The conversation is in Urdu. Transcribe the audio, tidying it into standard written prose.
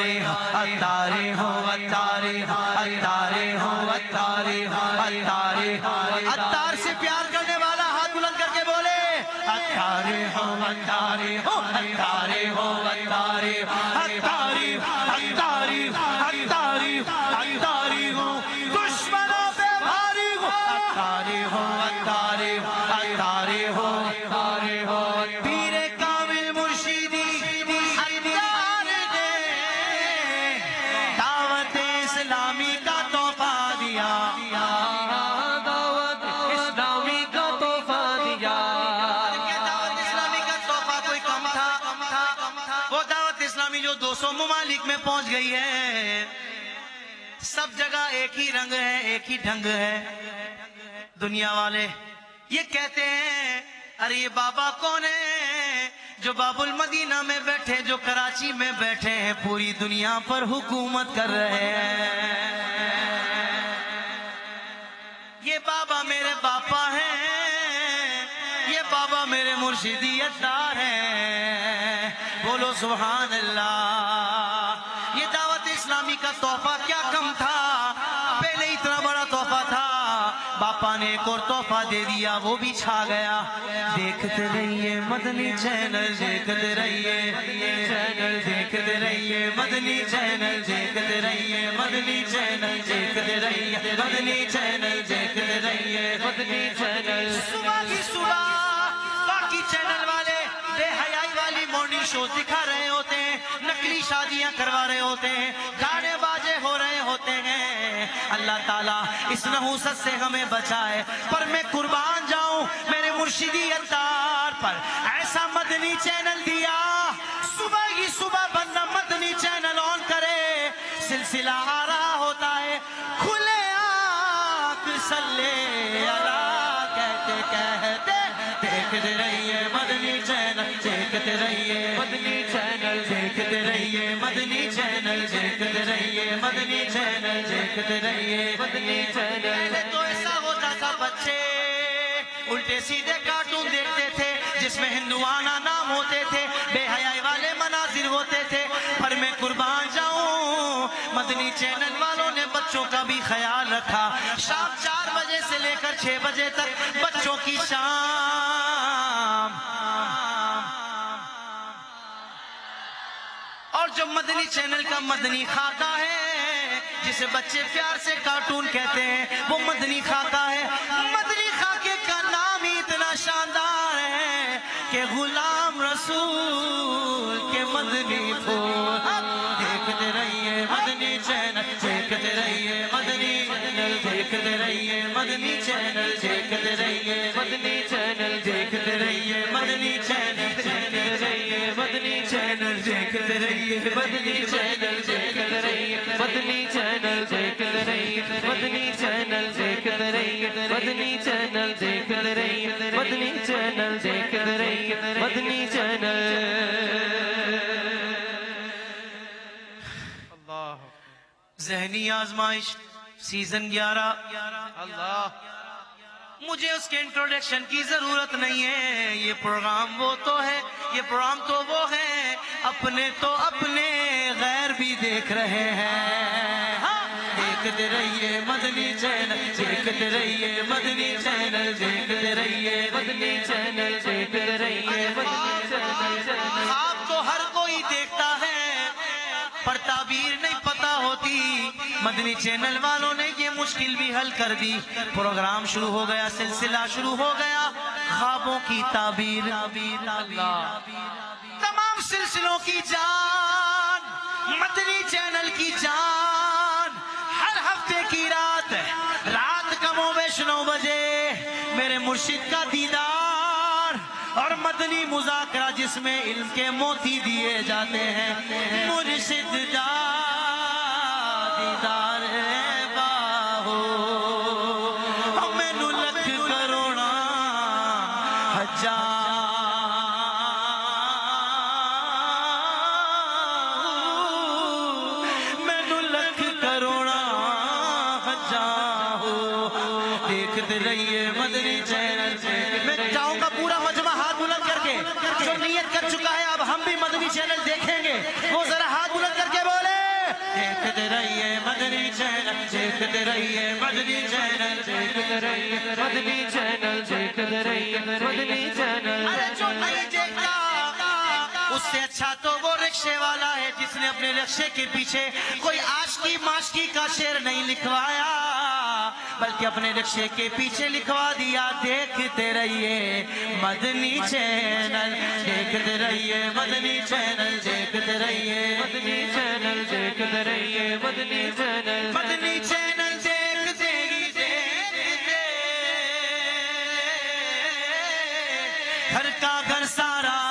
اتاری ہو اتاری ہو اتاری ہو اتاری ہو اتاری ہو اتاری ہو اتار سے پیار کرنے والا ہاتھ بلند کر کے بولے اتاری ہو اتاری ہو اتاری ہو اتاری ہو اتاری اتاری اتاری اتاری ہو دشمنوں پہ بھاری ہو اتاری ہو اتاری اتاری ہو اتاری ہو پیر کامل مرشدی اتار نے دعوت اسلامی کا تحفہ دیا دعوت اسلامی کا تحفہ دیا دعوت اسلامی کا تحفہ کوئی کم تھا وہ دعوت اسلامی جو 200 ممالک میں پہنچ گئی ہے سب جگہ ایک ہی رنگ ہے ایک ہی ڈھنگ ہے دنیا والے یہ کہتے ہیں ارے یہ بابا کون ہے جو باب المدینہ میں بیٹھے جو کراچی میں بیٹھے ہیں پوری دنیا پر حکومت کر رہے ہیں یہ بابا میرے باپا ہیں یہ بابا میرے مرشدی اتار ہیں بولو سبحان اللہ یہ دعوت اسلامی کا تحفہ کیا کم تھا پہلے اتنا بڑا تحفہ تھا باپا نے ایک اور تحفہ دے دیا وہ بھی چھا گیا دیکھتے رہیے مدنی چینل دیکھتے رہیے چینل دیکھتے رہیے مدنی چینل دیکھتے رہیے مدنی چینل دیکھتے رہیے مدنی چینل دیکھتے رہیے مدنی چینل صبح کی صبح باقی چینل والے بے حیائی والی مارننگ شو دکھا رہے ہوتے ہیں نقلی شادیاں کروا رہے ہوتے ہیں گانے باجے ہو رہے ہوتے ہیں اللہ تعالیٰ اس نحوست سے ہمیں بچائے پر میں قربان جاؤں میرے مرشدی اتار پر ایسا مدنی چینل دیا صبح ہی صبح بندہ مدنی چینل آن کرے سلسلہ آ رہا ہوتا ہے کھلے آنکھ صلی اللہ کہتے کہتے دیکھتے رہیے مدنی چینل دیکھتے رہیے مدنی چینل دیکھتے رہیے مدنی چینل دیکھتے رہیے مدنی چینل دیکھتے رہیے مدنی چینل پہلے تو ایسا ہوتا تھا بچے الٹے سیدھے کارٹون دیکھتے تھے جس میں ہندوانہ نام ہوتے تھے بے حیائی والے مناظر ہوتے تھے پر میں قربان جاؤں مدنی چینل والوں نے بچوں کا بھی خیال رکھا شام 4 بجے سے لے کر 6 بجے تک بچوں کی شام اور جو مدنی چینل کا مدنی خاکہ ہے جسے بچے پیار سے کارٹون کہتے ہیں وہ مدنی خاکہ ہے مدنی خاکے کا نام ہی اتنا شاندار ہے کہ غلام رسول کے مدنی پھول دیکھتے رہیے مدنی چینل دیکھتے رہیے مدنی چینل دیکھتے رہیے مدنی چینل دیکھتے رہیے مدنی چینل دیکھتے رہیے مدنی چینل دیکھتے رہیے مدنی چینل دیکھتے رہیے مدنی چینل دیکھتے رہیے مدنی چینل دیکھتے رہیے مدنی چینل دیکھتے رہیے مدنی چینل دیکھتے رہیے مدنی چینل دیکھتے رہیے مدنی چینل ذہنی آزمائش سیزن 11 اللہ مجھے اس کے انٹروڈکشن کی ضرورت نہیں ہے یہ پروگرام وہ تو ہے یہ پروگرام تو وہ ہے اپنے تو اپنے غیر بھی دیکھ رہے ہیں دیکھتے رہیے مدنی چینل دیکھتے رہیے مدنی چینل دیکھتے رہیے مدنی چینل دیکھتے رہیے مدنی چینل آپ تو ہر کوئی دیکھتا ہے پر تعبیر نہیں پتا ہوتی مدنی چینل والوں نے یہ مشکل بھی حل کر دی پروگرام شروع ہو گیا سلسلہ شروع ہو گیا خوابوں کی تعبیر تمام سلسلوں کی جان مدنی چینل کی جان ہر ہفتے کی رات کم و بیش 9 بجے میرے مرشد کا دیدار اور مدنی مذاکرہ جس میں علم کے موتی دیے جاتے ہیں مرشد دا دیدار باہو میں نو لکھ کروڑا ہزار میں نو لکھ کروڑا ہزار دیکھتے رہیے مدنی چینل میں چاہوں گا پورا مجمع ہاتھ بلند کر کے جو نیت کر چکا ہے اب ہم بھی مدنی چینل دیکھیں گے وہ ذرا ہاتھ بلند کر کے بولے مدنی چینل دیکھتے رہیے مدنی چینل دیکھتے رہیے مدنی چینل دیکھتے رہیے مدنی چینل ارے جو نہیں دیکھتا اس سے اچھا تو وہ رکشے والا ہے جس نے اپنے رکشے کے پیچھے کوئی عاشقی معاشقی کا شعر نہیں لکھوایا بلکہ اپنے رکشے کے پیچھے لکھوا دیا دیکھتے رہیے مدنی چینل دیکھتے رہیے مدنی چینل دیکھتے رہیے مدنی چینل دیکھتے رہیے مدنی چینل مدنی چینل دیکھتے ہی دیکھتے گھر کا گھر سارا